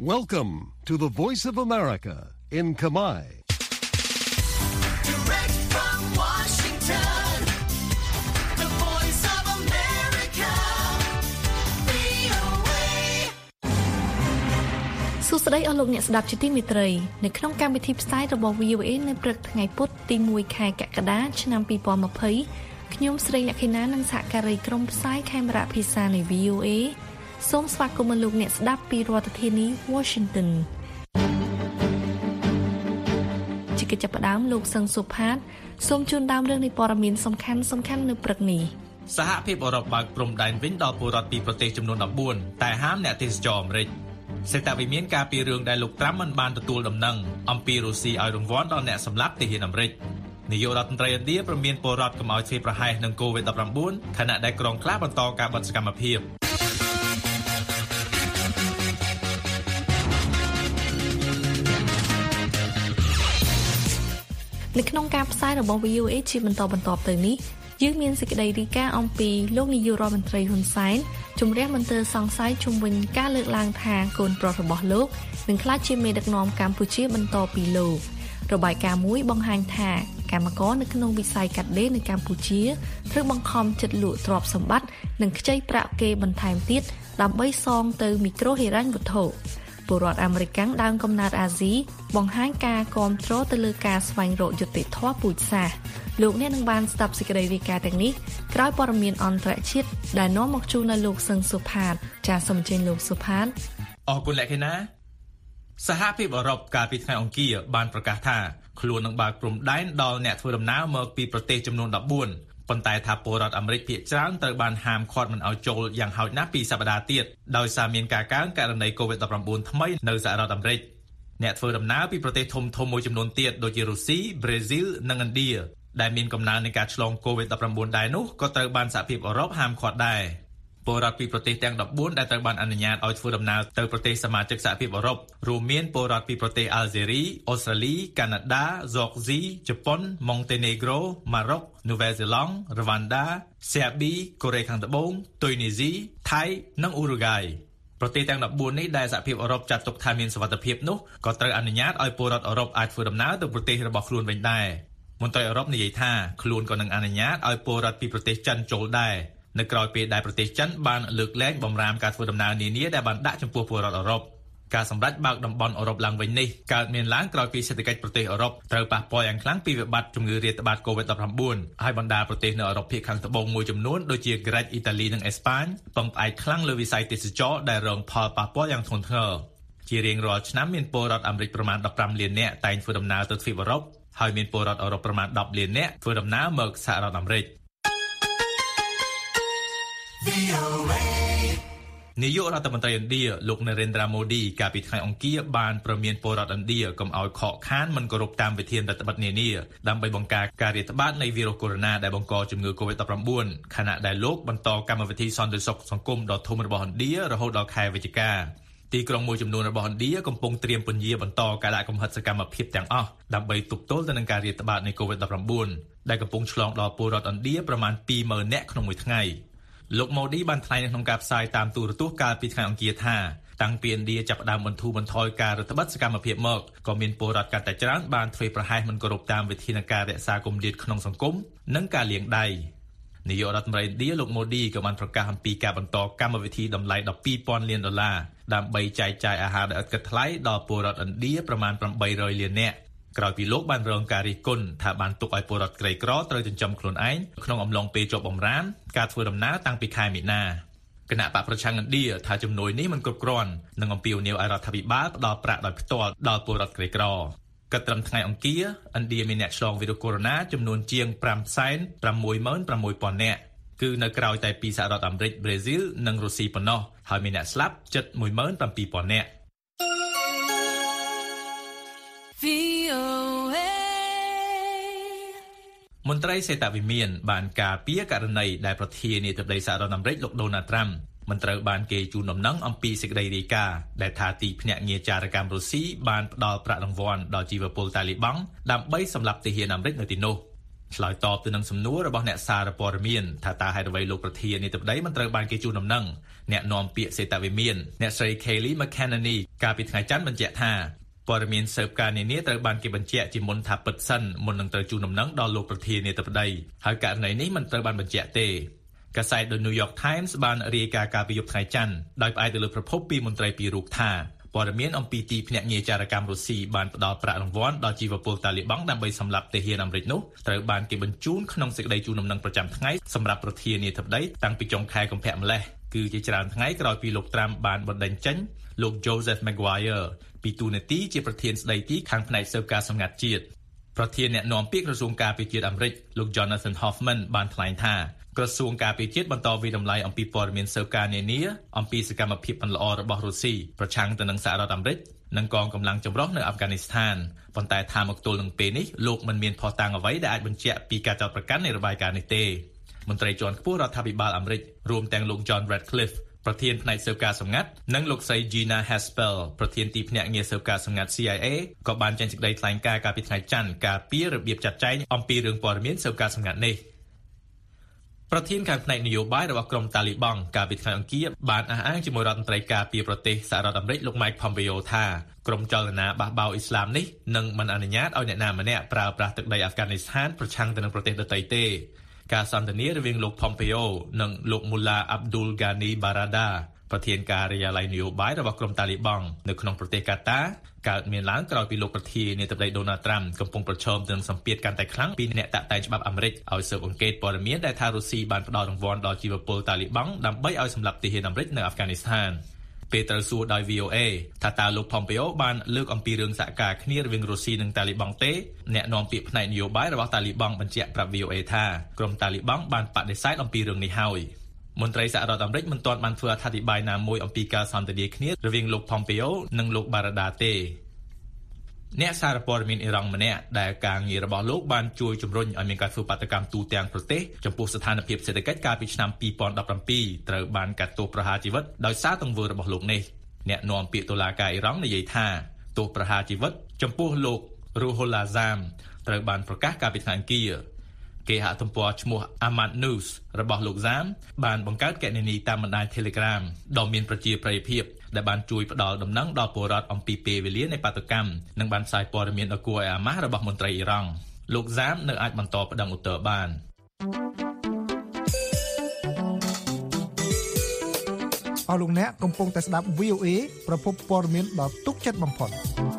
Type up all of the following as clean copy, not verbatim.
Welcome to the Voice of America in Khmer. Direct from Washington, the Voice of America, VOA. សួស្តីអស់លោកអ្នកស្ដាប់ជាទីមេត្រីនៅក្នុងកម្មវិធីផ្សាយរបស់ VOA នៅព្រឹកថ្ងៃពុធទី1ខែកក្កដាឆ្នាំ2020ខ្ញុំស្រីលក្ខិណានិងសហការីក្រុមផ្សាយខេមរៈភាសានៃ VOA សូមស្វាគមន៍លោកអ្នកស្ដាប់ពីរដ្ឋធានី Washington ជាកិច្ចចាប់ផ្ដើមលោកសឹងសុផាតសូមជូនដើមរឿងនៃព័ត៌មានសំខាន់នៅព្រឹកនេះសហភាពអឺរ៉ុបបើកព្រំដែនវិញដល់ពលរដ្ឋពីប្រទេសចំនួន14តែហាមអ្នកទេសចរអាមេរិកសេតាវិមានការពីរឿងដែលលោកត្រាំមិនបានទទួលដំណឹងអំពីរុស្ស៊ីឲ្យរង្វាន់ដល់អ្នកសម្លាប់ទាហានអាមេរិកនាយករដ្ឋមន្ត្រីឥណ្ឌាប្រមានពលរដ្ឋកុំឲ្យធ្វើប្រហែសនឹង COVID-19 ខណៈដែលក្រុងខ្លះបន្តការបិទសកម្មភាពនៅក្នុងការផ្សាយរបស់ VOA ជាបន្តទៅនេះយើងមានសេចក្តីរាយការណ៍អំពីលោកនាយករដ្ឋមន្ត្រីហ៊ុនសែនជំរះមន្ទិលសង្ស័យជុំវិញការលើកឡើងថាកូនប្រុសរបស់លោកនឹងក្លាយជាមេដឹកនាំកម្ពុជាបន្តពីលោករបាយការណ៍មួយបង្ហាញថាកម្មករនៅក្នុងវិស័យកាត់ដេរនៅកម្ពុជាត្រូវបង្ខំចិត្តលក់ទ្រព្យសម្បត្តិនិងខ្ចីប្រាក់គេបន្ថែមទៀតដើម្បីសងទៅមីក្រូហិរញ្ញវត្ថុពលរដ្ឋអាមេរិកដើមកំណើតអាស៊ីបង្ហាញការគាំទ្រទៅលើការស្វែងរកយុត្តិធម៌ពូជសាសន៍លោកអ្នកនឹងបានស្ដាប់សេចក្តីរាយការណ៍ទាំងនេះក្រោយព័ត៌មានអន្តរជាតិដែលនាំមកជូនដល់លោកសឹងសុផាតចាសសូមអញ្ជើញលោកសុផាតអរគុណលក្ខិណាសហភាពអឺរ៉ុបកាលពីថ្ងៃអង្គារបានប្រកាសថាខ្លួននឹងបើកព្រំដែនដល់អ្នកធ្វើដំណើរមកពីប្រទេសចំនួន14ប៉ុន្តែថាពលរដ្ឋអាមេរិកភាគច្រើនត្រូវបានហាមឃាត់មិនឲ្យចូលយ៉ាងហោចណាស់2សប្តាហ៍ទៀតដោយសារមានការកើនករណី COVID-19 ថ្មីនៅសហរដ្ឋអាមេរិកអ្នកធ្វើដំណើរពីប្រទេសធំៗមួយចំនួនទៀតដូចជារុស្ស៊ី ប្រេស៊ីល និងឥណ្ឌាដែលមានកំណើននៃការឆ្លង COVID-19 ដែរនោះក៏ត្រូវបានសហភាពអឺរ៉ុបហាមឃាត់ដែរពលរដ្ឋពីប្រទេសទាំង14ដែលត្រូវបានអនុញ្ញាតឲ្យធ្វើដំណើរទៅប្រទេសសមាជិកសហភាពអឺរ៉ុបរួមមានពលរដ្ឋពីប្រទេសអាល់ហ្សេរី អូស្ត្រាលី កាណាដា ហ្សូកស៊ី ជប៉ុន ម៉ុងតេនេក្រូ ម៉ារ៉ុក នូវែលសេឡង់ រ៉វ៉ាន់ដា សេប៊ី កូរ៉េខាងត្បូង ទុយនីស៊ី ថៃ និងអ៊ុរុហ្គាយប្រទេសទាំង14នេះដែលសហភាពអឺរ៉ុបចាត់ទុកថាមានសុវត្ថិភាពនោះក៏ត្រូវអនុញ្ញាតឲ្យពលរដ្ឋអឺរ៉ុបអាចធ្វើដំណើរទៅប្រទេសរបស់ខ្លួនវិញដែរមន្ត្រីអឺរ៉ុបនិយាយថាខ្លួនក៏នឹងអនុញ្ញាតឲ្យពលរដ្ឋពីប្រទេសចិនចូលដែរនៅក្រៅពេលដែលប្រទេសចិនបានលើកលែងបំរាមការធ្វើដំណើរនានាដែលបានដាក់ចំពោះពលរដ្ឋអឺរ៉ុបការសម្រេចបើកតំបន់អឺរ៉ុបឡើងវិញនេះកើតមានឡើងក្រោយពីសេដ្ឋកិច្ចប្រទេសអឺរ៉ុបត្រូវប៉ះពាល់យ៉ាងខ្លាំងពីវិបត្តិជំងឺរាតត្បាត COVID-19 ហើយបណ្ដាប្រទេសនៅអឺរ៉ុបភាគខាងត្បូងមួយចំនួនដូចជាក្រិច អ៊ីតាលី និងអេស្ប៉ាញពឹងផ្អែកខ្លាំងលើវិស័យទេសចរណ៍ដែលរងផលប៉ះពាល់យ៉ាងធ្ងន់ធ្ងរជារៀងរាល់ឆ្នាំមានពលរដ្ឋអាមេរិកប្រមាណ15លាននាក់តែងធ្វើដំណើរទៅទ្វីបអឺរ៉ុបហើយមានពលរដ្ឋអឺរ៉ុបប្រមាណ10លាននាក់ធ្វើដំណើរមកសហរដ្ឋអាមេរិកនាយករដ្ឋមន្ត្រីឥណ្ឌាលោក Narendra Modi កាលពីថ្ងៃអង្គារបានប្រមានពលរដ្ឋឥណ្ឌាកុំឲ្យខកខានមិនគោរពតាមវិធានរដ្ឋបတ်នានាដើម្បីបង្ការការរាតត្បាតនៃវីរុសកូវីដ -19 ដែលបង្កជំងឺ COVID-19 ខណៈដែលលោកបន្តកម្មវិធីសន្តិសុខសង្គមដ៏ធំរបស់ឥណ្ឌារហូតដល់ខែវិច្ឆិកាទីក្រុងមួយចំនួនរបស់ឥណ្ឌាកំពុងត្រៀមពន្យាបន្តការដាក់កំហិតសកម្មភាពទាំងអស់ដើម្បីទប់ទល់ទៅនឹងការរាតត្បាតនៃ COVID-19 ដែលកំពុងឆ្លងដល់ពលរដ្ឋឥណ្ឌាប្រមាណ 20,000 នាក់ក្នុងមួយថ្ងៃលោក Modi បានថ្លែងនៅក្នុងការផ្សាយតាមទូរទស្សន៍កាលពីថ្ងៃអង្គារថាតាំងពីឥណ្ឌាចាប់ផ្ដើមបន្ធូរបន្ថយការរដ្ឋបတ်សកម្មភាពមកក៏មានពលរដ្ឋកាន់តែច្រើនបានធ្វើប្រហែសមិនគោរពតាមវិធានការរក្សាគម្លាតក្នុងសង្គមនិងការលាងដៃនាយករដ្ឋមន្ត្រីឥណ្ឌាលោក Modi ក៏បានប្រកាសអំពីការបន្តកម្មវិធីតម្លៃ$12,000 លានដើម្បីចែកចាយអាហារដែលឥតគិតថ្លៃដល់ពលរដ្ឋឥណ្ឌាប្រមាណ800លាននាក់ក្រោយពីលោកបានរងការរិះគន់ថាបានទុកឲ្យពលរដ្ឋក្រីក្រត្រូវចិញ្ចឹមខ្លួនឯងក្នុងអំឡុងពេលជាប់បម្រាមការធ្វើដំណើរតាំងពីខែមីនាគណៈបកប្រឆាំងឥណ្ឌាថាជំនួយនេះមិនគ្រប់គ្រាន់និងអំពាវនាវឲ្យរដ្ឋាភិបាលផ្ដល់ប្រាក់ដោយផ្ទាល់ដល់ពលរដ្ឋក្រីក្រគិតត្រឹមថ្ងៃអង្គារឥណ្ឌាមានអ្នកឆ្លងវីរុសកូវីដ -19 ចំនួនជាង 566,000 នាក់គឺនៅក្រៅតែពីសហរដ្ឋអាមេរិក ប្រេស៊ីល និងរុស្ស៊ីប៉ុណ្ណោះហើយមានអ្នកស្លាប់ជិត 17,000 នាក់មន្ត្រីសេតាវិមានបានការពារករណីដែលប្រធានាធិបតីសហរដ្ឋអាមេរិកលោក Donald Trump មិនត្រូវបានគេជូនដំណឹងអំពីសេចក្តីរាយការណ៍ដែលថាទីភ្នាក់ងារចារកម្មរុស្ស៊ីបានផ្ដល់ប្រាក់រង្វាន់ដល់ជីវពលតាលីបង់ដើម្បីសម្លាប់ទាហានអាមេរិកនៅទីនោះឆ្លើយតបទៅនឹងសំណួររបស់អ្នកសារព័ត៌មានថាតើហេតុអ្វីលោកប្រធានាធិបតីមិនត្រូវបានគេជូនដំណឹងអ្នកនាំពាក្យសេតវិមានអ្នកស្រី Kayleigh McEnany កាលពីថ្ងៃច័ន្ទបញ្ជាក់ថាព័ត៌មានស៊ើបការនានាត្រូវបានគេបញ្ជាក់ជាមុនថាពិតសិនមុននឹងត្រូវជូនដំណឹងដល់លោកប្រធានាធិបតីហើយករណីនេះមិនត្រូវបានបញ្ជាក់ទេកាសែត The New York Times បានរាយការណ៍កាលពីយប់ថ្ងៃច័ន្ទដោយផ្អែកទៅលើប្រភពពីមន្ត្រីពីររូបថាព័ត៌មានអំពីទីភ្នាក់ងារចារកម្មរុស្ស៊ីបានផ្ដល់ប្រាក់រង្វាន់ដល់ជីវពលតាលីបង់ដើម្បីសម្លាប់ទាហានអាមេរិកនោះត្រូវបានគេបញ្ជូនក្នុងសេចក្តីជូនដំណឹងប្រចាំថ្ងៃសម្រាប់ប្រធានាធិបតីតាំងពីចុងខែកុម្ភៈម្លេះគឺជាច្រើនថ្ងៃក្រោយពីលោកត្រាំបានបណ្តេញចេញលោក Joseph Maguire ពីតួនាទីជាប្រធានស្ដីទីខាងផ្នែកស៊ើបការសម្ងាត់ជាតិប្រធានអ្នកនាំពាក្យក្រសួងការពារជាតិអាមេរិកលោក Jonathan Hoffman បានថ្លែងថាក្រសួងការពារជាតិបន្តវិតម្លៃអំពីព័ត៌មានស៊ើបការនានាអំពីសកម្មភាពមិនល្អរបស់រុស្ស៊ីប្រឆាំងទៅនឹងសហរដ្ឋអាមេរិកនិងកងកម្លាំងចម្រុះនៅអាហ្វហ្គានីស្ថានប៉ុន្តែថាមកទល់នឹងពេលនេះលោកមិនមានភស្តុតាងអ្វីដែលអាចបញ្ជាក់ពីការចោទប្រកាន់នៃរបាយការណ៍នេះទេមន្ត្រីជាន់ខ្ពស់រដ្ឋាភិបាលអាមេរិករួមទាំងលោក John Ratcliffe ប្រធានផ្នែកស៊ើបការសម្ងាត់និងលោកស្រី Gina Haspel ប្រធានទីភ្នាក់ងារស៊ើបការសម្ងាត់ CIA ក៏បានចេញសេចក្តីថ្លែងការណ៍កាលពីថ្ងៃច័ន្ទការពីរបៀបចាត់ចែងអំពីរឿងព័ត៌មានស៊ើបការសម្ងាត់នេះប្រធានខាងផ្នែកនយោបាយរបស់ក្រុមតាលីបង់កាលពីថ្ងៃអង្គារបានអះអាងជាមួយរដ្ឋមន្ត្រីការពារប្រទេសសហរដ្ឋអាមេរិកលោក Mike Pompeo ថាក្រុមចលនាបះបោរអ៊ីស្លាមនេះនឹងមិនអនុញ្ញាតឲ្យអ្នកណាម្នាក់ប្រើប្រាស់ទឹកដីអាហ្វហ្គានីស្ថានប្រឆាំងទៅនឹងប្រទេសដទៃទេការសន្ទនារវាងលោក Pompeo និងលោក Mullah Abdul Ghani Barada ប្រធានការិយាល័យនយោបាយរបស់ក្រុមតាលីបង់នៅក្នុងប្រទេសកាតាកើតមានឡើងក្រោយពីលោកប្រធានាធិបតី Donald Trump កំពុងប្រឈមនឹងសម្ពាធកាន់តែខ្លាំងពីអ្នកតាក់តែងច្បាប់អាមេរិកឲ្យស៊ើបអង្កេតព័ត៌មានដែលថារុស្ស៊ីបានផ្ដល់រង្វាន់ដល់ជីវពលតាលីបង់ដើម្បីឲ្យសម្លាប់ទាហានអាមេរិកនៅអាហ្វហ្គានីស្ថានពេលត្រូវសួរដោយ VOA ថាតើលោក Pompeo បានលើកអំពីរឿងសហការគ្នារវាងរុស្ស៊ីនិងតាលីបង់ទេអ្នកនាំពាក្យផ្នែកនយោបាយរបស់តាលីបង់បញ្ជាក់ប្រាប់ VOA ថាក្រុមតាលីបង់បានបដិសេធអំពីរឿងនេះហើយមន្ត្រីសហរដ្ឋអាមេរិកមិនទាន់បានធ្វើអត្ថាធិប្បាយណាមួយអំពីការសន្ទនាគ្នារវាងលោក Pompeo និងលោក Barada ទេអ្នកសារព័ត៌មានអ៊ីរ៉ង់ម្នាក់ដែលការងាររបស់លោកបានជួយជំរុញឲ្យមានការធ្វើបាតកម្មទូទាំងប្រទេសចំពោះស្ថានភាពសេដ្ឋកិច្ចកាលពីឆ្នាំ2017ត្រូវបានកាត់ទោសប្រហារជីវិតដោយសារទង្វើរបស់លោកនេះអ្នកនាំពាក្យតុលាការអ៊ីរ៉ង់និយាយថាទោសប្រហារជីវិតចំពោះលោក Ruhollah Zam ត្រូវបានប្រកាសកាលពីថ្ងៃអង្គារគេហទំព័រឈ្មោះ Ahmad News របស់លោក Zam បានបង្កើតគណនីតាមបណ្ដាញ Telegram ដ៏មានប្រជាប្រិយភាពដែលបានជួយផ្ដល់ដំណឹងដល់ពលរដ្ឋអំពីពេលវេលានៃបាតុកម្មនិងបានផ្សាយព័ត៌មានដ៏គួរឲ្យអាម៉ាស់របស់មន្ត្រីអ៊ីរ៉ង់លោក Zam នៅអាចបន្តប្តឹងឧទ្ធរណ៍បានអស់លោកអ្នកកំពុងតែស្ដាប់ VOA ប្រភពព័ត៌មានដ៏ទុកចិត្តបំផុត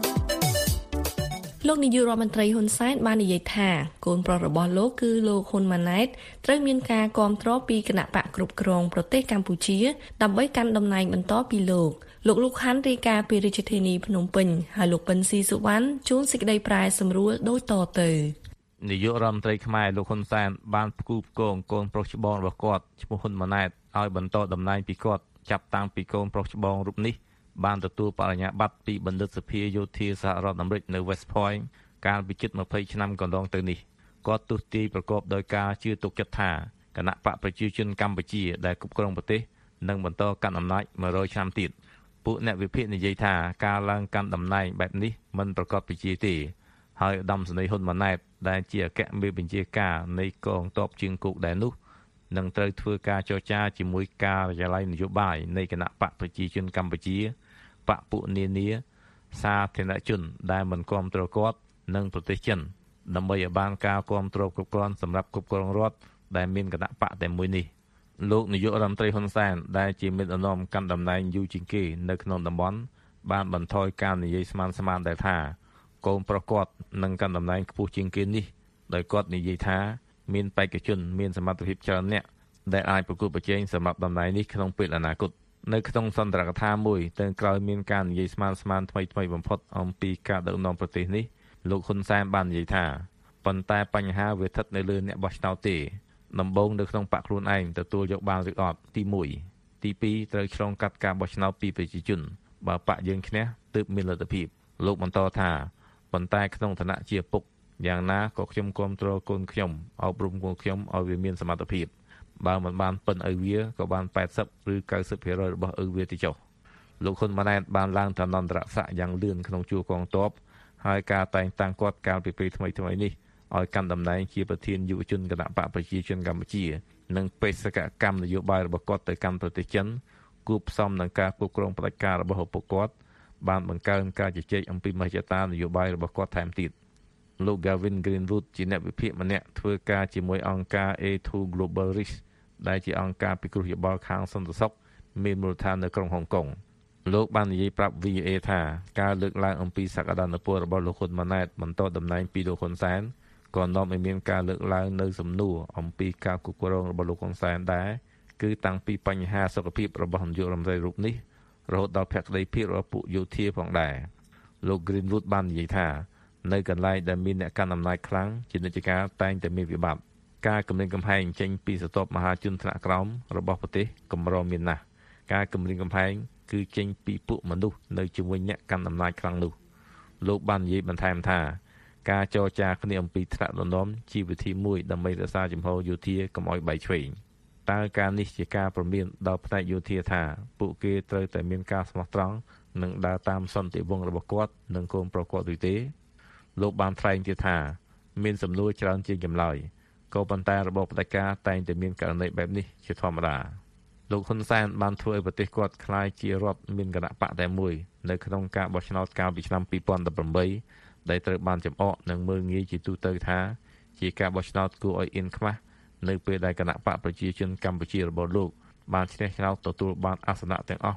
លោកនាយករដ្ឋមន្ត្រីហ៊ុនសែនបាននិយាយថាកូនប្រុសរបស់លោកគឺលោកហ៊ុនម៉ាណែតត្រូវមានការគាំទ្រពីគណៈបកគ្រប់គ្រងប្រទេសកម្ពុជាដើម្បីកាន់តំណែងបន្តពីលោកហាន់រាយការណ៍ពីរាជធានីភ្នំពេញហើយលោកពិនស៊ីសុវណ្ណជួនសេចក្តីប្រែសម្រួលដូចតទៅនាយករដ្ឋមន្ត្រីខ្មែរលោកហ៊ុនសែនបានផ្គូផ្គងកូនប្រុសច្បងរបស់គាត់ឈ្មោះហ៊ុនម៉ាណែតឲ្យបន្តតំណែងពីគាត់ចាប់តាំងពីកូនប្រុសច្បងរូបនេះបានទទួលបរិញ្ញាបត្រពីបណ្ឌិតសភាយោធាសហរដ្ឋអាមេរិកនៅ West Point កាលពីជិត20ឆ្នាំកន្លងទៅនេះគាត់ទស្សទាយប្រកបដោយការជឿទុកចិត្តថាគណៈបកប្រជាជនកម្ពុជាដែលគ្រប់គ្រងប្រទេសនឹងបន្តកាន់អំណាច100ឆ្នាំទៀតពួកអ្នកវិភាគនិយាយថាការឡើងកាន់តំណែងបែបនេះមិនប្រកបប្រជាទេហើយឧត្តមសេនីយ៍ហ៊ុនម៉ាណែតដែលជាអគ្គមេបញ្ជាការនៃកងទ័ពជើងគោកដែរនោះនឹងត្រូវធ្វើការចរចាជាមួយការិយាល័យនយោបាយនៃគណៈបកប្រជាជនកម្ពុជាបកពួកនានាសាធារណជនដែលមិនគាំទ្រគាត់និងប្រទេសចិនដើម្បីឲ្យបានការគាំទ្រគ្រប់គ្រាន់សម្រាប់គ្រប់គ្រងរដ្ឋដែលមានគណៈបកតែមួយនេះលោកនាយករដ្ឋមន្ត្រីហ៊ុនសែនដែលជាមេដឹកនាំកាន់តំណែងយូរជាងគេនៅក្នុងតំបន់បានបន្ថយការនិយាយស្មានដែលថាកូនប្រុសគាត់នឹងកាន់តំណែងខ្ពស់ជាងគេនេះដោយគាត់និយាយថាមានបេក្ខជនមានសមត្ថភាពច្រើនអ្នកដែលអាចប្រកួតប្រជែងសម្រាប់តំណែងនេះក្នុងពេលអនាគតនៅក្នុងសន្ទរកថាមួយទៅក្រោយមានការនិយាយស្មានថ្មីបំផុតអំពីការដឹកនាំប្រទេសនេះលោកហ៊ុនសែនបាននិយាយថាប៉ុន្តែបញ្ហាវាស្ថិតនៅលើអ្នកបោះឆ្នោតទេដំបូងនៅក្នុងបកខ្លួនឯងទទួលយកបានឬអត់ទី1ទី2ត្រូវឆ្លងកាត់ការបោះឆ្នោតពីប្រជាជនបើបកយើងឈ្នះទើបមានលទ្ធភាពលោកបន្តថាប៉ុន្តែក្នុងឋានៈជាពុកយ៉ាងណាក៏ខ្ញុំគាំទ្រកូនខ្ញុំអប់រំកូនខ្ញុំឲ្យវាមានសមត្ថភាពបើមិនបានប៉ិនឲ្យវាក៏បាន80ឬ 90% របស់ឲ្យវាទៅចុះលោកហ៊ុនម៉ាណែតបានឡើងឋានន្តរស័ក្តិយ៉ាងលឿនក្នុងជួរកងទ័ពហើយការតែងតាំងគាត់កាលពីពេលថ្មីនេះឲ្យកាន់តំណែងជាប្រធានយុវជនគណៈបកប្រជាជនកម្ពុជានិងបេសកកម្មនយោបាយរបស់គាត់ទៅកាន់ប្រទេសចិនគូផ្សំនឹងការគ្រប់គ្រងផ្ដាច់ការរបស់ឪពុកគាត់បានបង្កើនការជជែកអំពីមហិច្ឆតានយោបាយរបស់គាត់ថែមទៀតលោក Gavin Greenwood ជាអ្នកវិភាគម្នាក់ធ្វើការជាមួយអង្គការ A2 Global Risk ដែលជាអង្គការពិគ្រោះយោបល់ខាងសន្តិសុខមានមូលដ្ឋាននៅក្រុងហុងកុងលោកបាននិយាយប្រាប់ VOA ថាការលើកឡើងអំពីសក្តានុពលរបស់លោកហ៊ុនម៉ាណែតបន្តតំណែងពីលោកហ៊ុនសែនក៏នាំឲ្យមានការលើកឡើងនៅសំណួរអំពីការគ្រប់គ្រងរបស់លោកហ៊ុនសែនដែរគឺតាំងពីបញ្ហាសុខភាពរបស់នាយករដ្ឋមន្ត្រីរូបនេះរហូតដល់ភក្តីភាពរបស់ពួកយោធាផងដែរលោក Greenwood បាននិយាយថានៅកន្លែងដែលមានអ្នកកាន់អំណាចខ្លាំងជានិច្ចកាលតែងតែមានវិបត្តិការគំរាមកំហែងចេញពីស្ទប់មហាជនថ្នាក់ក្រោមរបស់ប្រទេសកម្រមានណាស់ការគំរាមកំហែងគឺចេញពីពួកមនុស្សនៅជាមួយអ្នកកាន់អំណាចខ្លាំងនោះលោកបាននិយាយបន្ថែមថាការចរចាគ្នាអំពីថ្នាក់ដឹកនាំជាវិធីមួយដើម្បីរក្សាជំហរយោធាកុំឲ្យបែកឆ្វេងតើការនេះជាការព្រមានដល់ផ្នែកយោធាថាពួកគេត្រូវតែមានការស្មោះត្រង់និងដើរតាមសន្តិវង្សរបស់គាត់និងកូនប្រុសគាត់ឬទេលោកបានថ្លែងទៀតថាមានសំណួរច្រើនជាងចម្លើយក៏ប៉ុន្តែរបបផ្ដាច់ការតែងតែមានករណីបែបនេះជាធម្មតាលោកហ៊ុនសែនបានធ្វើឲ្យប្រទេសគាត់ក្លាយជារដ្ឋមានគណៈបកតែមួយនៅក្នុងការបោះឆ្នោតកាលពីឆ្នាំ2018ដែលត្រូវបានចំអកនិងមើលងាយជាទូទៅថាជាការបោះឆ្នោតគួរឲ្យអៀនខ្មាស់នៅពេលដែលគណៈបកប្រជាជនកម្ពុជារបស់លោកបានឈ្នះឆ្នោតទទួលបានអាសនៈទាំងអស់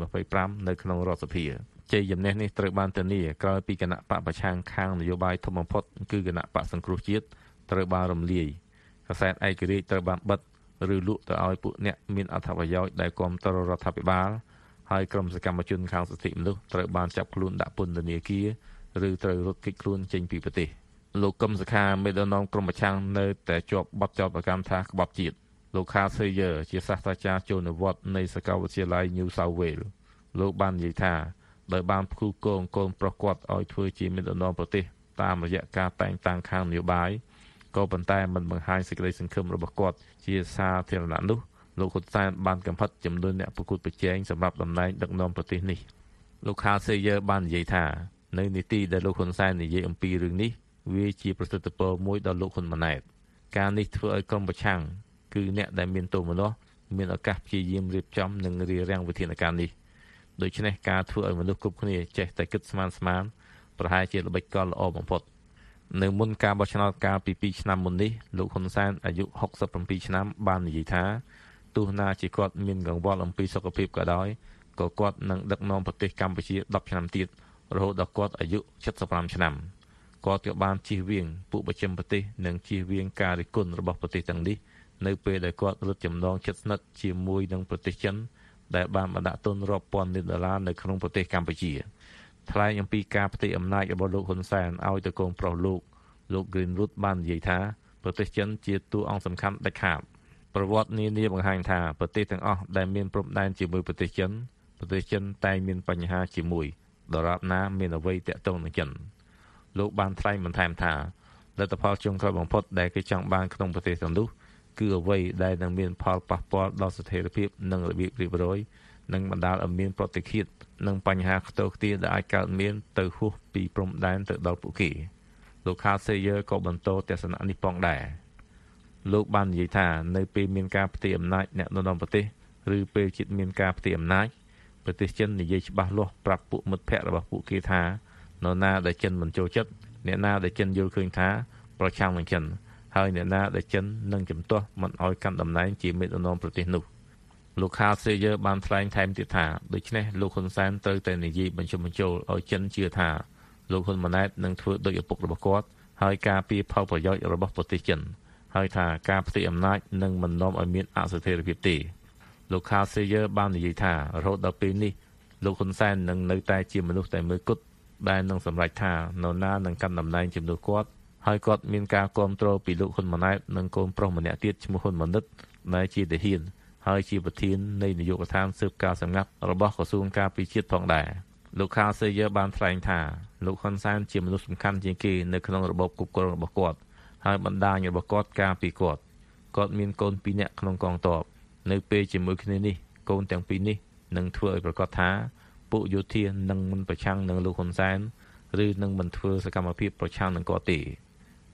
125នៅក្នុងរដ្ឋសភាជ័យជំនះនេះត្រូវបានធានាក្រោយពីគណៈបកប្រឆាំងខាងនយោបាយធំបំផុតគឺគណៈបកសង្គ្រោះជាតិត្រូវបានរំលាយកាសែតឯករាជ្យត្រូវបានបិទឬលក់ទៅឲ្យពួកអ្នកមានអត្ថប្រយោជន៍ដែលគ្រប់គ្រងរដ្ឋាភិបាលហើយក្រុមសកម្មជនខាងសិទ្ធិមនុស្សត្រូវបានចាប់ខ្លួនដាក់ពន្ធនាគារឬត្រូវរត់គេចខ្លួនចេញពីប្រទេសលោកកឹមសុខាមេដឹកនាំក្រុមប្រឆាំងនៅតែជាប់បទចោទប្រកាន់ថាក្បត់ជាតិលោកខាសេយឺជាសាស្ត្រាចារ្យចូលនិវត្តន៍នៃសាកលវិទ្យាល័យ New South Wales លោកបាននិយាយថាដោយបានផ្គូផ្គងកូនប្រុសគាត់ឲ្យធ្វើជាមេដឹកនាំប្រទេសតាមរយៈការតែងតាំងខាងនយោបាយក៏ប៉ុន្តែមិនបង្ហាញសេចក្តីសង្ឃឹមរបស់គាត់ជាសាធារណៈនោះលោកហ៊ុនសែនបានកំហិតចំនួនអ្នកប្រកួតប្រជែងសម្រាប់តំណែងដឹកនាំប្រទេសនេះលោកខាសេយឺបាននិយាយថានៅនីតិដែលលោកហ៊ុនសែននិយាយអំពីរឿងនេះវាជាប្រសិទ្ធពរមួយដល់លោកហ៊ុនម៉ាណែតការនេះធ្វើឲ្យក្រុមប្រឆាំងគឺអ្នកដែលមានទោសមនស្សមានឱកាសព្យាយាមរៀបចំនិងរារាំងវិធានការនេះដូច្នេះការធ្វើឲ្យមនុស្សគ្រប់គ្នាចេះតែគិតស្មានប្រហែលជាល្បិចកលល្អបំផុតនៅមុនការបោះឆ្នោតកាលពី2ឆ្នាំមុននេះលោកហ៊ុនសែនអាយុ67ឆ្នាំបាននិយាយថាទោះណាជាគាត់មានកង្វល់អំពីសុខភាពក៏ដោយក៏គាត់នឹងដឹកនាំប្រទេសកម្ពុជា10ឆ្នាំទៀតរហូតដល់គាត់អាយុ75ឆ្នាំគាត់ក៏បានជៀសវាងពួកប្រចាំប្រទេសនិងជៀសវាងការរិះគន់របស់ប្រទេសទាំងនេះនៅពេលដែលគាត់រត់ចំណងជិតស្និទ្ធជាមួយនឹងប្រទេសចិនដែលបានបណ្ដាក់ទុនរាប់ពាន់លានដុល្លារនៅក្នុងប្រទេសកម្ពុជាថ្លែងអំពីការផ្ទេរអំណាចរបស់លោកហ៊ុនសែនឲ្យទៅកូនប្រុសលោក Greenwood បាននិយាយថាប្រទេសចិនជាតួអង្គសំខាន់ដាច់ខាតប្រវត្តិនានាបង្ហាញថាប្រទេសទាំងអស់ដែលមានព្រំដែនជាមួយប្រទេសចិនតែងមានបញ្ហាជាមួយដរាបណាមានអ្វីទាក់ទងនឹងចិនលោកបានថ្លែងបន្ថែមថាលទ្ធផលចុងក្រោយបំផុតដែលគេចង់បានក្នុងប្រទេសទាំងនោះគឺអ្វីដែលនឹងមានផលប៉ះពាល់ដល់ស្ថិរភាពនិងរបៀបរៀបរយនិងបណ្ដាលឲ្យមានប្រតិឃាតនិងបញ្ហាខ្ទោខ្ទាដែលអាចកើតមានទៅហួសពីព្រំដែនទៅដល់ពួកគេលោកខាសេយឺក៏បន្តទស្សនៈនេះផងដែរលោកបាននិយាយថានៅពេលមានការផ្ទេរអំណាចអ្នកដឹកនាំប្រទេសឬពេលជិតមានការផ្ទេរអំណាចប្រទេសចិននិយាយច្បាស់លាស់ប្រាប់ពួកមិត្តភ័ក្តិរបស់ពួកគេថានរណាដែលចិនមិនចូលចិត្តអ្នកណាដែលចិនយល់ឃើញថាប្រឆាំងនឹងចិនហើយអ្នកណាដែលចិននឹងជំទាស់មិនឲ្យកាន់តំណែងជាមេដឹកនាំប្រទេសនោះលោកខាសេយឺបានថ្លែងថែមទៀតថាដូច្នេះលោកហ៊ុនសែនត្រូវតែនិយាយបញ្ចុះបញ្ចូលឲ្យចិនជឿថាលោកហ៊ុនម៉ាណែតនឹងធ្វើដោយឪពុករបស់គាត់ហើយការពារផលប្រយោជន៍របស់ប្រទេសចិនហើយថាការផ្ទេរអំណាចនឹងមិននាំឲ្យមានអស្ថិរភាពទេលោកខាសេយឺបាននិយាយថារហូតដល់ពេលនេះលោកហ៊ុនសែននឹងនៅតែជាមនុស្សតែមួយគត់ដែលនឹងសម្រេចថានរណានឹងកាន់តំណែងជំនួសគាត់ហើយគាត់មានការគ្រប់គ្រងពីលោកហ៊ុនម៉ាណែតនិងកូនប្រុសម្នាក់ទៀតឈ្មោះហ៊ុនម៉ាណិតដែលជាទាហានហើយជាប្រធាននៃនាយកដ្ឋានស៊ើបការសម្ងាត់របស់ក្រសួងការពារជាតិផងដែរលោកខាសេយឺបានថ្លែងថាលោកហ៊ុនសែនជាមនុស្សសំខាន់ជាងគេនៅក្នុងរបបគ្រប់គ្រងរបស់គាត់ហើយបណ្ដាញរបស់គាត់ការពារគាត់មានកូន2នាក់ក្នុងកងទ័ពនៅពេលជាមួយគ្នានេះកូនទាំងពីរនេះនឹងធ្វើឲ្យប្រកាសថាពួកយោធានឹងមិនប្រឆាំងនឹងលោកហ៊ុនសែនឬនឹងមិនធ្វើសកម្មភាពប្រឆាំងនឹងគាត់ទេ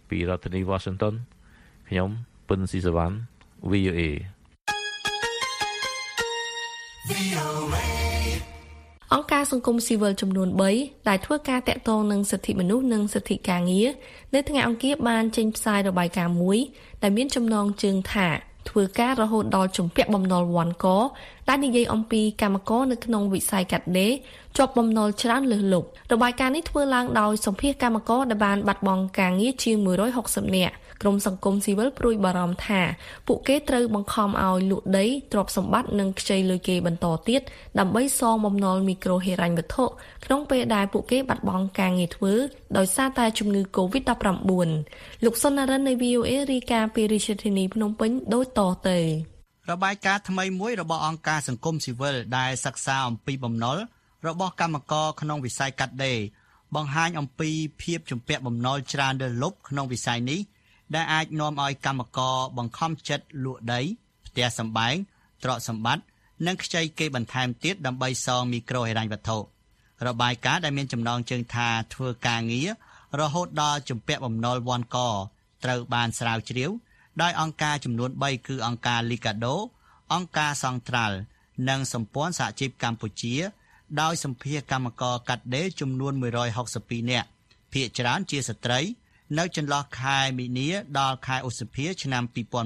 ពីរដ្ឋធានី Washington ខ្ញុំពិនស៊ីសវណ្ណ VOA អង្គការសង្គមស៊ីវិលចំនួន3ដែលធ្វើការតាក់ទងនឹងសិទ្ធិមនុស្សនិងសិទ្ធិការងារនៅថ្ងៃអង្គារបានចេញផ្សាយរបាយការណ៍មួយដែលមានចំណងជើងថាធ្វើការរហូតដល់ជំពាក់បំណុលវ៉ាន់កដែលនិយាយអំពីកម្មករនៅក្នុងវិស័យកាត់ដេរជាប់បំណុលច្រើនលើសលប់របាយការណ៍នេះធ្វើឡើងដោយសម្ភាសកម្មករដែលបានបាត់បង់ការងារជាង160នាក់ក្រុមសង្គមស៊ីវិលព្រួយបារម្ភថាពួកគេត្រូវបង្ខំឲ្យលក់ដីទ្រព្យសម្បត្តិនិងខ្ចីលុយគេបន្តទៀតដើម្បីសងបំណុលមីក្រូហិរញ្ញវត្ថុក្នុងពេលដែលពួកគេបាត់បង់ការងារធ្វើដោយសារតែជំងឺ COVID-19 លោកសុននរិននៃ VOA រាយការណ៍ពីរាជធានីភ្នំពេញដូចតទៅរបាយការណ៍ថ្មីមួយរបស់អង្គការសង្គមស៊ីវិលដែលសិក្សាអំពីបំណុលរបស់កម្មករក្នុងវិស័យកាត់ដេរបង្ហាញអំពីភាពជំពាក់បំណុលច្រើនលើសលប់ក្នុងវិស័យនេះដែលអាចនាំឲ្យកម្មករបង្ខំចិត្តលក់ដីផ្ទះសម្បែងទ្រព្យសម្បត្តិនិងខ្ចីគេបន្ថែមទៀតដើម្បីសងមីក្រូហិរញ្ញវត្ថុរបាយការណ៍ដែលមានចំណងជើងថាធ្វើការងាររហូតដល់ជំពាក់បំណុលវ៉ាន់កត្រូវបានស្រាវជ្រាវដោយអង្គការចំនួន3គឺអង្គការ Liga-do អង្គការ Central និងសម្ព័ន្ធសហជីពកម្ពុជាដោយសម្ភាសកម្មករកាត់ដេរចំនួន162នាក់ភាគច្រើនជាស្ត្រីនៅចន្លោះខែមីនាដល់ខែឧសភាឆ្នាំ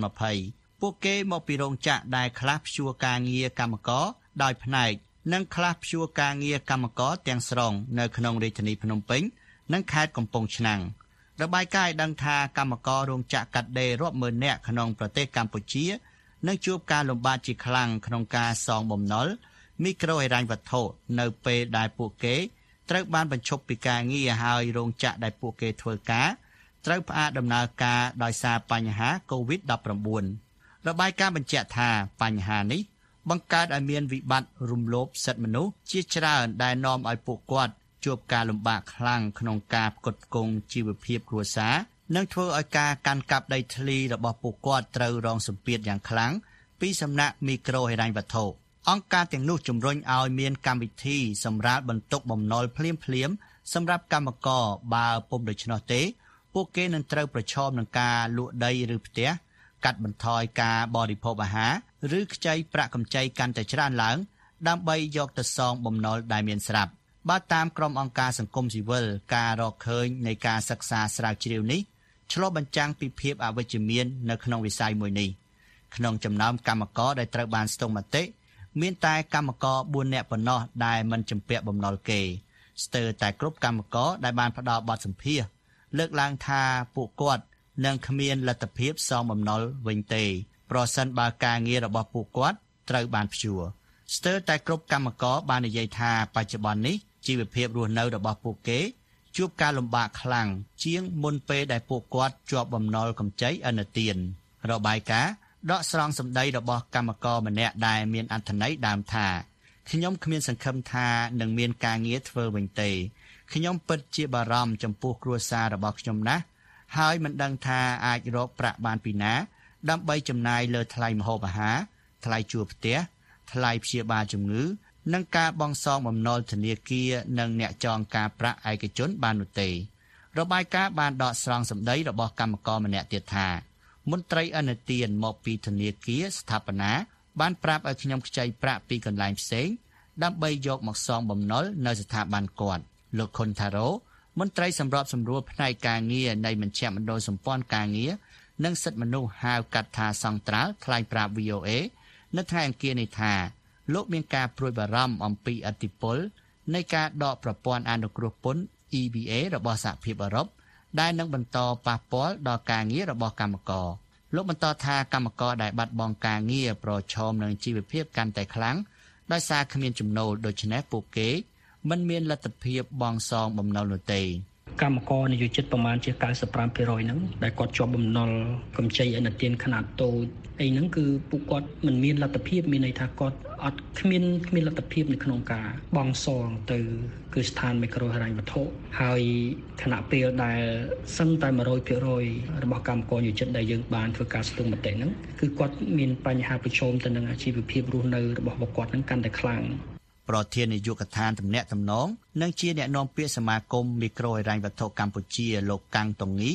2020ពួកគេមកពីរោងចក្រដែលខ្លះព្យួរការងារកម្មករដោយផ្នែកនិងខ្លះព្យួរការងារកម្មករទាំងស្រុងនៅក្នុងរាជធានីភ្នំពេញនិងខេត្តកំពង់ឆ្នាំងរបាយការណ៍ដឹងថាកម្មកររោងចក្រកាត់ដេររាប់ម៉ឺននាក់ក្នុងប្រទេសកម្ពុជានឹងជួបការលំបាកជាខ្លាំងក្នុងការសងបំណុលមីក្រូហិរញ្ញវត្ថុនៅពេលដែលពួកគេត្រូវបានបញ្ឈប់ពីការងារហើយរោងចក្រដែលពួកគេធ្វើការត្រូវផ្អាកដំណើរការដោយសារបញ្ហា COVID-19 របាយការណ៍បញ្ជាក់ថាបញ្ហានេះបង្កើតឲ្យមានវិបត្តិរំលោភសិទ្ធិមនុស្សជាច្រើនដែលនាំឲ្យពួកគាត់ជួបការលំបាកខ្លាំងក្នុងការផ្គត់ផ្គង់ជីវភាពគ្រួសារនិងធ្វើឲ្យការកាន់កាប់ដីធ្លីរបស់ពួកគាត់ត្រូវរងសម្ពាធយ៉ាងខ្លាំងពីសំណាក់មីក្រូហិរញ្ញវត្ថុអង្គការទាំងនោះជំរុញឲ្យមានកម្មវិធីសម្រាប់បន្ទុកបំណុលភ្លាមសម្រាប់កម្មករបើពុំដូច្នោះទេពួកគេនឹងត្រូវប្រឈមនឹងការលក់ដីឬផ្ទះកាត់បន្ថយការបរិភោគអាហារឬខ្ចីប្រាក់កម្ចីកាន់តែច្រើនឡើងដើម្បីយកទៅសងបំណុលដែលមានស្រាប់បើតាមក្រុមអង្គការសង្គមស៊ីវិលការរកឃើញនៃការសិក្សាស្រាវជ្រាវនេះឆ្លុះបញ្ចាំងពីភាពអវិជ្ជមាននៅក្នុងវិស័យមួយនេះក្នុងចំណោមកម្មករដែលត្រូវបានស្ទង់មតិមានតែកម្មករ4នាក់ប៉ុណ្ណោះដែលមិនជំពាក់បំណុលគេស្ទើរតែគ្រប់កម្មករដែលបានផ្ដល់បទសម្ភាសន៍លើកឡើងថាពួកគាត់នឹងគ្មានលទ្ធភាពសងបំណុលវិញទេប្រសិនបើការងាររបស់ពួកគាត់ត្រូវបានព្យួរស្ទើរតែគ្រប់កម្មករបាននិយាយថាបច្ចុប្បន្ននេះជីវភាពរស់នៅរបស់ពួកគេជួបការលំបាកខ្លាំងជាងមុនពេលដែលពួកគាត់ជាប់បំណុលកម្ចីឥណទានរបាយការណ៍ដកស្រង់សម្ដីរបស់កម្មករម្នាក់ដែលមានអត្ថន័យដើមថាខ្ញុំគ្មានសង្ឃឹមថានឹងមានការងារធ្វើវិញទេខ្ញុំពិតជាបារម្ភចំពោះគ្រួសាររបស់ខ្ញុំណាស់ហើយមិនដឹងថាអាចរកប្រាក់បានពីណាដើម្បីចំណាយលើថ្លៃម្ហូបអាហារថ្លៃជួលផ្ទះថ្លៃព្យាបាលជំងឺនិងការបង់សងបំណុលធនាគារនិងអ្នកចងការប្រាក់ឯកជនបាននោះទេរបាយការណ៍បានដកស្រង់សម្ដីរបស់កម្មករម្នាក់ទៀតថាមន្ត្រីឥណទានមកពីធនាគារស្ថាបនាបានប្រាប់ឲ្យខ្ញុំខ្ចីប្រាក់ពីកន្លែងផ្សេងដើម្បីយកមកសងបំណុលនៅស្ថាប័នគាត់លោកខុនថារ៉ូមន្ត្រីសម្របសម្រួលផ្នែកការងារនៃមជ្ឈមណ្ឌលសម្ព័ន្ធការងារនិងសិទ្ធិមនុស្សហៅកាត់ថាសង្ត្រាល់ថ្លែងប្រាប់ VOA នៅថ្ងៃអង្គារនេះថាលោកមានការព្រួយបារម្ភអំពីឥទ្ធិពលនៃការដកប្រព័ន្ធអនុគ្រោះពន្ធ EBA របស់សហភាពអឺរ៉ុបដែលនឹងបន្តប៉ះពាល់ដល់ការងាររបស់កម្មករលោកបន្តថាកម្មករដែលបាត់បង់ការងារប្រឈមនឹងជីវភាពកាន់តែខ្លាំងដោយសារគ្មានចំណូលដូច្នេះពួកគេមិនមានលទ្ធភាពបង់សងបំណុលនោះទេកម្មករនិយោជិតប្រមាណជា 95% ហ្នឹងដែលគាត់ជាប់បំណុលកម្ចីឥណទានខ្នាតតូចអីហ្នឹងគឺពួកគាត់មិនមានលទ្ធភាពមានន័យថាគាត់អត់គ្មានលទ្ធភាពនៅក្នុងការបង់សងទៅគឺស្ថានមីក្រូហិរញ្ញវត្ថុហើយខណៈពេលដែលសឹងតែ 100% របស់កម្មករនិយោជិតដែលយើងបានធ្វើការស្ទង់មតិហ្នឹងគឺគាត់មានបញ្ហាប្រឈមទៅនឹងអាជីវភាពរស់នៅរបស់ពួកគាត់ហ្នឹងកាន់តែខ្លាំងប្រធាននាយកដ្ឋានទំនាក់ទំនងនិងជាអ្នកនាំពាក្យសមាគមមីក្រូហិរញ្ញវត្ថុកម្ពុជាលោកកាំងតុងងី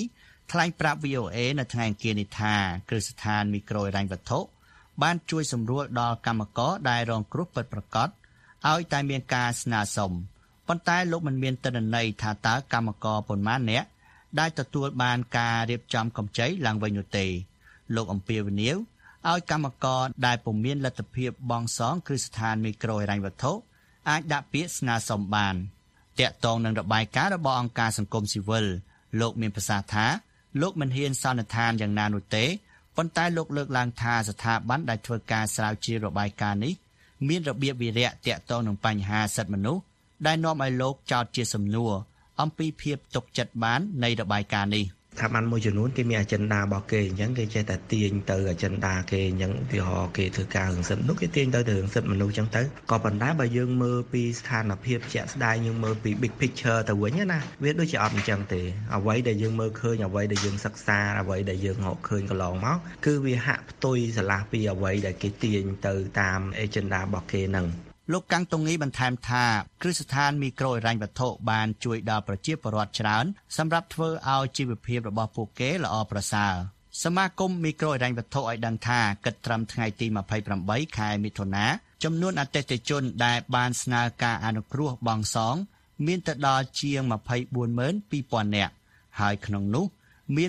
ថ្លែងប្រាប់ VOA នៅថ្ងៃអង្គារនេះថាគ្រឹះស្ថានមីក្រូហិរញ្ញវត្ថុបានជួយសម្រួលដល់កម្មករដែលរងគ្រោះពិតប្រាកដឲ្យតែមានការស្នើសុំប៉ុន្តែលោកមិនមានទិន្នន័យថាតើកម្មករប៉ុន្មានអ្នកដែលទទួលបានការរៀបចំកម្ចីឡើងវិញនោះទេលោកអំពាវនាវឲ្យកម្មករដែលពុំមានលទ្ធភាពបង់សងគ្រឹះស្ថានមីក្រូហិរញ្ញវត្ថុអាចដាក់ពាក្យស្នើសុំបានតាក់ទងនឹងរបាយការណ៍របស់អង្គការសង្គមស៊ីវិលលោកមានប្រសាសន៍ថាលោកមិនហ៊ានសន្និដ្ឋានយ៉ាងណានោះទេប៉ុន្តែលោកលើកឡើងថាស្ថាប័នដែលធ្វើការស្រាវជ្រាវរបាយការណ៍នេះមានរបៀបវិរៈតាក់ទងនឹងបញ្ហាសិទ្ធិមនុស្សដែលនាំឲ្យលោកចោទជាសំណួរអំពីភាពទុកចិត្តបាននៃរបាយការណ៍នេះថាបានមួយចំនួនគេមានagendaរបស់គេអញ្ចឹងគេចេះតែទាញទៅagendaគេអញ្ចឹងឧទាហរណ៍គេធ្វើការរឿងសិទ្ធិមនុស្សគេទាញទៅរឿងសិទ្ធិមនុស្សអញ្ចឹងទៅក៏ប៉ុន្តែបើយើងមើលពីស្ថានភាពជាក់ស្ដែងយើងមើលពី big picture ទៅវិញណាវាដូចជាអត់អញ្ចឹងទេអ្វីដែលយើងមើលឃើញអ្វីដែលយើងសិក្សាអ្វីដែលយើងរកឃើញកន្លងមកគឺវាហាក់ផ្ទុយស្រឡះពីអ្វីដែលគេទាញទៅតាម agenda របស់គេហ្នឹងលោកកាំងតុងងីបន្ថែមថាគ្រឹះស្ថានមីក្រូហិរញ្ញវត្ថុបានជួយដល់ប្រជាពលរដ្ឋច្រើនសម្រាប់ធ្វើឲ្យជីវភាពរបស់ពួកគេល្អប្រសើរសមាគមមីក្រូហិរញ្ញវត្ថុឲ្យដឹងថាគិតត្រឹមថ្ងៃទី28ខែមិថុនាចំនួនអតិថិជនដែលបានស្នើការអនុគ្រោះបង់សងមានទៅដល់ជាង 242,000 នាក់ហើយក្នុងនោះមាន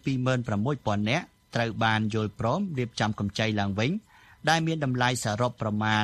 226,000 នាក់ត្រូវបានយល់ព្រមរៀបចំកម្ចីឡើងវិញដែលមានតម្លៃសរុបប្រមាណ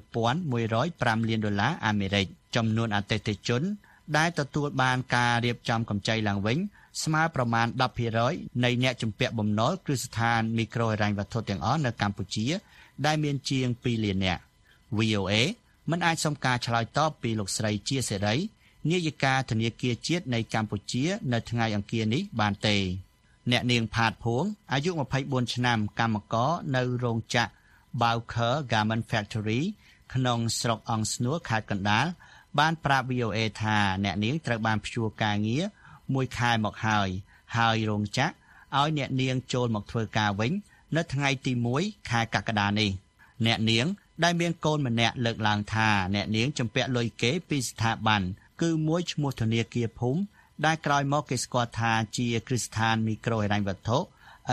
$1,105 លានអាមេរិកចំនួនអតិថិជនដែលទទួលបានការរៀបចំកម្ចីឡើងវិញស្មើប្រមាណ 10% នៃអ្នកជំពាក់បំណុលគ្រឹះស្ថានមីក្រូហិរញ្ញវត្ថុទាំងអស់នៅកម្ពុជាដែលមានជាង 2 លាននាក់ VOA មិនអាចសុំការឆ្លើយតបពីលោកស្រីជាសេរីនាយិកាធនាគារជាតិនៃកម្ពុជានៅថ្ងៃអង្គារនេះបានទេអ្នកនាងផាតភួងអាយុ24ឆ្នាំកម្មករនៅរោងចក្រBowker Garment Factory ក្នុងស្រុកអង្គស្នួលខេត្តកណ្ដាលបានប្រាប់ VOA ថាអ្នកនាងត្រូវបានព្យួរការងារ1ខែមកហើយរោងចក្រឲ្យអ្នកនាងចូលមកធ្វើការវិញនៅថ្ងៃទី1ខែកក្កដានេះអ្នកនាងដែលមានកូនម្នាក់លើកឡើងថាអ្នកនាងជំពាក់លុយគេពីស្ថាប័នគឺមួយឈ្មោះធនាគារភូមិដែលក្រោយមកគេស្គាល់ថាជាគ្រឹះស្ថានមីក្រូហិរញ្ញវត្ថុ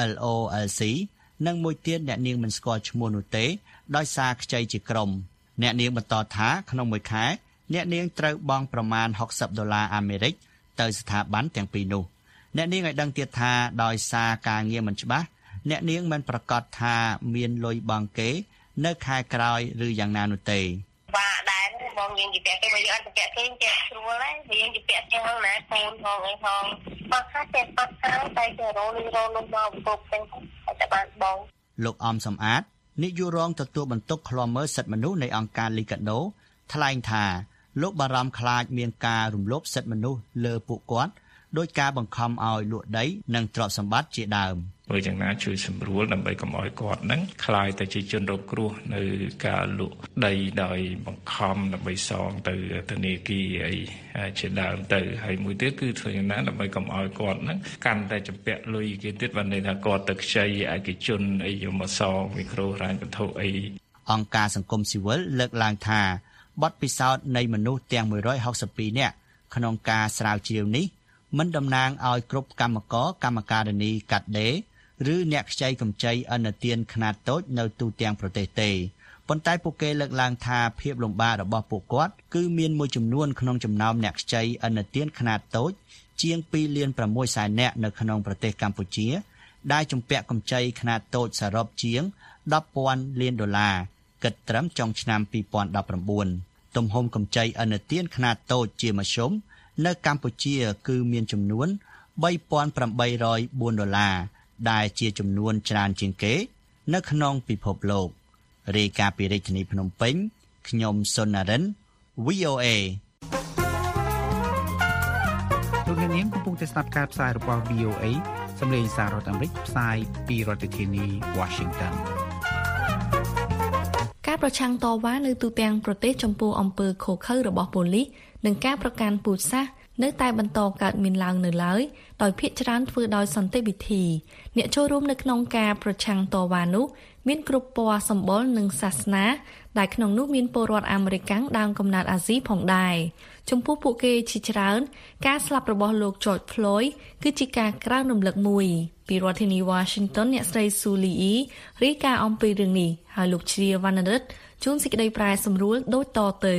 LOLCនិងមួយទៀតអ្នកនាងមិនស្គាល់ឈ្មោះនោះទេដោយសារខ្ចីជាក្រុមអ្នកនាងបន្តថាក្នុងមួយខែអ្នកនាងត្រូវបង់ប្រមាណ$60អាមេរិកទៅស្ថាប័នទាំងពីរនោះអ្នកនាងឲ្យដឹងទៀតថាដោយសារការងារមិនច្បាស់អ្នកនាងមិនប្រកាសថាមានលុយបង់គេនៅខែក្រោយឬយ៉ាងណានោះទេបាទដែរបងយើងជិះពាក់គេមកយើងអត់ជិះពាក់គេចេះស្រួលដែរយើងជិះពាក់ទាំងណាកូនផងអីផងបងថាចេះបាត់ហើយតែគេរលនោះមកពុកទាំងតែបានបងលោកអំសំអាតនាយករងទទួលបន្ទុកឃ្លាំមើលសិទ្ធិមនុស្សនៃអង្គការ Liga do ថ្លែងថាលោកបារម្ភខ្លាចមានការរំលោភសិទ្ធិមនុស្សលើពួកគាត់ដោយការបង្ខំឲ្យលក់ដីនិងទ្រព្យសម្បត្តិជាដើមធ្វើយ៉ាងណាជួយសម្រួលដើម្បីកុំឲ្យគាត់នឹងខ្លាយទៅជាជនរងគ្រោះនៅការលក់ដីដោយបង្ខំដើម្បីសងទៅធនាគារអីជាដើមទៅហើយមួយទៀតគឺធ្វើយ៉ាងណាដើម្បីកុំឲ្យគាត់នឹងកាន់តែចម្ពាក់លុយគេទៀតបានន័យថាគាត់ទៅខ្ចីឯកជនអីយកមកសងមីក្រូហិរញ្ញវត្ថុអីអង្គការសង្គមស៊ីវិលលើកឡើងថាបទពិសោធន៍នៃមនុស្សទាំង162នាក់ក្នុងការស្រាវជ្រាវនេះមិនតំណាងឲ្យគ្រប់កម្មករកម្មការិនីកាត់ដេរឬអ្នកខ្ចីកម្ចីឥណទានខ្នាតតូចនៅទូទាំងប្រទេសទេប៉ុន្តែពួកគេលើកឡើងថាភាពលំបាករបស់ពួកគាត់គឺមានមួយចំនួនក្នុងចំណោមអ្នកខ្ចីឥណទានខ្នាតតូចជាង 2.6 សែននាក់នៅក្នុងប្រទេសកម្ពុជាដែលជំពាក់កម្ចីខ្នាតតូចសរុបជាង $10,000 លានគិតត្រឹមចុងឆ្នាំ2019ទំហំកម្ចីឥណទានខ្នាតតូចជាមធ្យមនៅកម្ពុជាគឺមានចំនួន $3,804 ដែលជាចំនួនច្រើនជាងគេនៅក្នុងពិភពលោករាយការណ៍ពីរាជធានីភ្នំពេញខ្ញុំសុននរិន VOA លោកអ្នកនាងកំពុងតែស្ដាប់ការផ្សាយរបស់ VOA សម្លេងសាររដ្ឋអាមេរិកផ្សាយពីរដ្ឋធានី Washington ការប្រឆាំងតវ៉ានៅទូទាំងប្រទេសចំពោះអំពើឃោរឃៅរបស់ប៉ូលីសនិងការប្រកាន់ពូជសាសន៍នៅតែបន្តកើតមានឡើងនៅឡើយដោយភាគច្រើនធ្វើដោយសន្តិវិធីអ្នកចូលរួមនៅក្នុងការប្រឆាំងតវ៉ានោះមានគ្រប់ពណ៌សម្បុរនិងសាសនាដែលក្នុងនោះមានពលរដ្ឋអាមេរិកដើមកំណើតអាស៊ីផងដែរចំពោះពួកគេជាច្រើនការស្លាប់របស់លោក George Floyd គឺជាការក្រើនរំលឹកមួយពីរដ្ឋធានី Washington អ្នកស្រី Suli រាយការណ៍អំពីរឿងនេះហើយលោកជ្រាវណ្ណរិទ្ធជួនសេចក្តីប្រែសម្រួលដូចតទៅ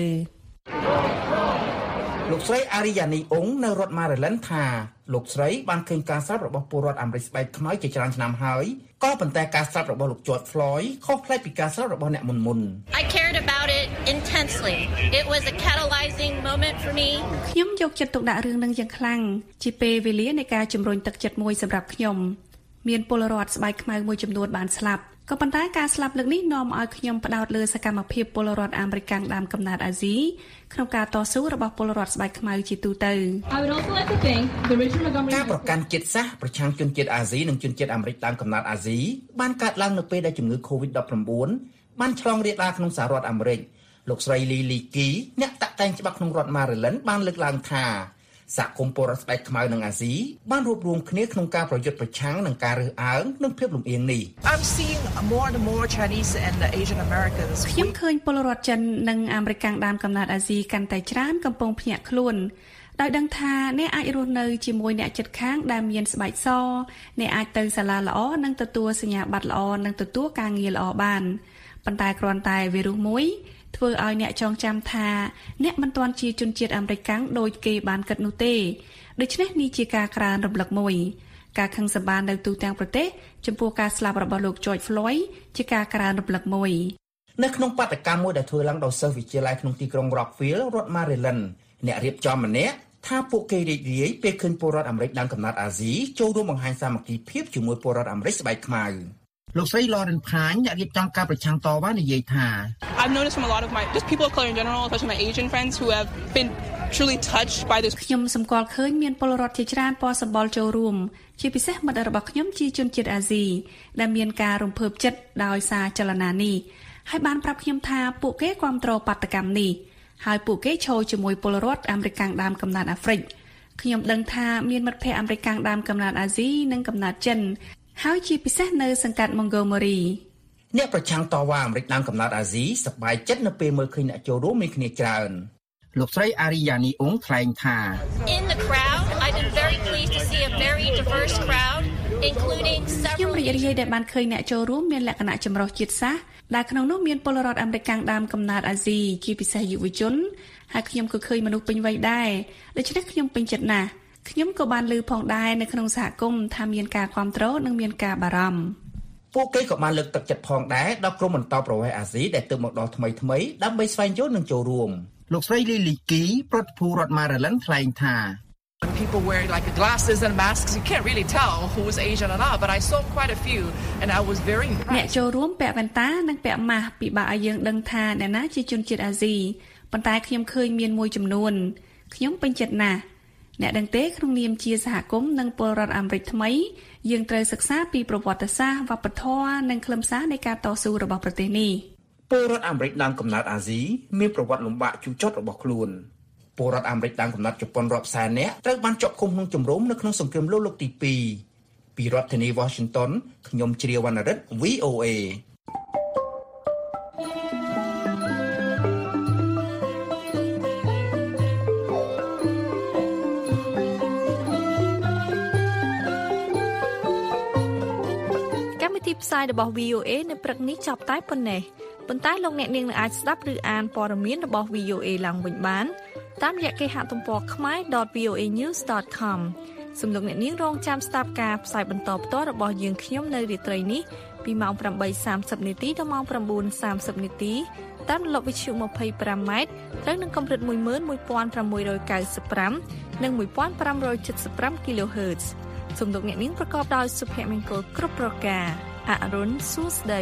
លោកស្រីអារីយ៉ានីអ៊ុងនៅរដ្ឋ Maryland ថាលោកស្រីបានឃើញការស្លាប់របស់ពលរដ្ឋអាមេរិកស្បែកខ្មៅជាច្រើនឆ្នាំហើយក៏ប៉ុន្តែការស្លាប់របស់លោក George Floyd ខុសប្លែកពីការស្លាប់របស់អ្នកមុន I cared about it intensely. It was a catalyzing moment for me. ខ្ញុំយកចិត្តទុកដាក់រឿងនឹងយ៉ាងខ្លាំងជាពេលវេលានៃការជំរុញទឹកចិត្តមួយសម្រាប់ខ្ញុំមានពលរដ្ឋស្បែកខ្មៅមួយចំនួនបានស្លាប់ក៏ប៉ុន្តែការស្លាប់លើកនេះនាំឲ្យខ្ញុំផ្ដោតលើសកម្មភាពពលរដ្ឋអាមេរិកដើមកំណើតអាស៊ីក្នុងការតស៊ូរបស់ពលរដ្ឋស្បែកខ្មៅជាទូទៅការប្រកាន់ជាតិសាសន៍ប្រឆាំងជនជាតិអាស៊ីនិងជនជាតិអាមេរិកដើមកំណើតអាស៊ីបានកើតឡើងនៅពេលដែលជំងឺ COVID-19 បានឆ្លងរាលដាលក្នុងសហរដ្ឋអាមេរិកលោកស្រី Lily Key អ្នកតាក់តែងច្បាប់ក្នុងរដ្ឋ Maryland បានលើកឡើងថាសហគមន៍ពលរដ្ឋស្បែកខ្មៅនិងអាស៊ីបានរួបរวมគ្នាក្នុងការប្រយុទ្ធប្រឆាំងនឹងការរើសអើងនិងភាពលំអៀងនេះ I'm seeing more and more Chinese and Asian Americans ខ្ញុំឃើញពលរដ្ឋចិននិងអាមេរិកដើមកំណើតអាស៊ីកាន់តែច្រើនកំពុងភ្ញាក់ខ្លួនដោយដឹងថាអ្នកអាចរស់នៅជាមួយអ្នកជិតខាងដែលមានស្បែកសអ្នកអាចទៅសាលាល្អនិងទទួលសញ្ញាបត្រល្អនិងទទួលការងារល្អបានប៉ុន្តែគ្រាន់តែវីរុសមួយធ្វើឲ្យអ្នកចងចាំថាអ្នកមិនទាន់ជាជនជាតិអាមេរិកដូចគេបានគិតនោះទេដូច្នេះនេះជាការក្រើនរំលឹកមួយការខឹងសម្បារនៅទូទាំងប្រទេសចំពោះការស្លាប់របស់លោក George Floyd ជាការក្រើនរំលឹកមួយនៅក្នុងបាតុកម្មមួយដែលធ្វើឡើងដោយសិស្សវិទ្យាល័យក្នុងទីក្រុង Rockville រដ្ឋ Maryland អ្នករៀបចំម្នាក់ថាពួកគេរីករាយពេលឃើញពលរដ្ឋអាមេរិកដើមកំណើតអាស៊ីចូលរួមបង្ហាញសាមគ្គីភាពជាមួយពលរដ្ឋអាមេរិកស្បែកខ្មៅលោកស្រី Lauren Pine អ្នករៀបចំការប្រឆាំងតវ៉ានិយាយថា I've noticed from a lot of my just people of color in general, especially my Asian friends who have been truly touched by this ខ្ញុំសម្គាល់ឃើញមានពលរដ្ឋជាច្រើនពណ៌សម្បុរចូលរួមជាពិសេសមិត្តរបស់ខ្ញុំជាជនជាតិអាស៊ីដែលមានការរំភើបចិត្តដោយសារចលនានេះហើយបានប្រាប់ខ្ញុំថាពួកគេគាំទ្របាតកម្មនេះហើយពួកគេឈរជាមួយពលរដ្ឋអាមេរិកដើមកំណើតអាហ្វ្រិកខ្ញុំដឹងថាមានមិត្តភ័ក្តិអាមេរិកដើមកំណើតអាស៊ីនិងកំណើតចិនហើយជាពិសេសនៅសង្កាត់ Montgomery អ្នកប្រឆាំងតវ៉ាអាមេរិកដើមកំណើតអាស៊ីសប្បាយចិត្តនៅពេលមើលឃើញអ្នកចូលរួមមានគ្នាច្រើនលោកស្រី Ariani Ong ថ្លែងថា In the crowd, I've been very pleased to see a very diverse crowd including several ខ្ញុំរីករាយដែលបានឃើញអ្នកចូលរួមមានលក្ខណៈចម្រុះជាតិសាសន៍ដែលក្នុងនោះមានពលរដ្ឋអាមេរិកដើមកំណើតអាស៊ីជាពិសេសយុវជនហើយខ្ញុំក៏ឃើញមនុស្សពេញវ័យដែរដូច្នេះខ្ញុំពេញចិត្តណាស់ខ្ញុំក៏បានឮផងដែរនៅក្នុងសហគមន៍ថាមានការគាំទ្រនិងមានការបារម្ភពួកគេក៏បានលើកទឹកចិត្តផងដែរដល់ក្រុមបន្តប្រវេសន៍អាស៊ីដែលទើបមកដល់ថ្មីដើម្បីស្វែងយល់និងចូលរួមលោកស្រី Lily Key ប្រតិភូរដ្ឋ Maryland ថ្លែងថា When people wear like glasses and masks, you can't really tell who's Asian or not. But I saw quite a few, and I was very impressed. អ្នកចូលរួមពាក់វ៉ែនតានិងពាក់ម៉ាស់ពិបាកឲ្យយើងដឹងថាអ្នកណាជាជនជាតិអាស៊ីប៉ុន្តែខ្ញុំឃើញមានមួយចំនួនខ្ញុំពេញចិត្តណាស់អ្នកដឹងទេក្នុងនាមជាសហគមន៍និងពលរដ្ឋអាមេរិកថ្មីយើងត្រូវសិក្សាពីប្រវត្តិសាស្ត្រវប្បធម៌និងខ្លឹមសារនៃការតស៊ូរបស់ប្រទេសនេះពលរដ្ឋអាមេរិកដើមកំណើតអាស៊ីមានប្រវត្តិលំបាកជូរចត់របស់ខ្លួនពលរដ្ឋអាមេរិកដើមកំណើតជប៉ុនរាប់សែននាក់ត្រូវបានជាប់ឃុំក្នុងជំរំនៅក្នុងសង្គ្រាមលោកទី2ពីរដ្ឋធានី Washington ខ្ញុំជ្រាវណ្ណរិទ្ធ VOA ផ្សាយរបស់ VOA នៅព្រឹកនេះចប់តែប៉ុណ្ណេះប៉ុន្តែលោកអ្នកនាងអាចស្ដាប់ឬអានព័ត៌មានរបស់ VOA ឡើងវិញបានតាមរយៈគេហទំព័រ khmer.voanews.com សូមលោកអ្នកនាងរងចាំស្ដាប់ការផ្សាយបន្តផ្ទាល់របស់យើងខ្ញុំនៅរាត្រីនេះពីម៉ោង 8:30 នាទីដល់ម៉ោង 9:30 នាទីតាមរលកវិទ្យុ 25 ម៉ែត្រត្រូវនឹងកម្រិត 11695 និង 1575 kHz សូមលោកអ្នកនាងប្រកបដោយសុភមង្គលគ្រប់ប្រការអរុនសួស្ដី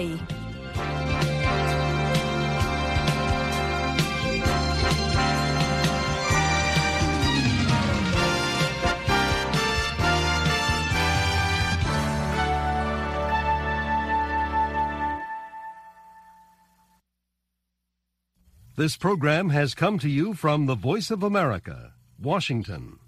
This program has come to you from the Voice of America, Washington.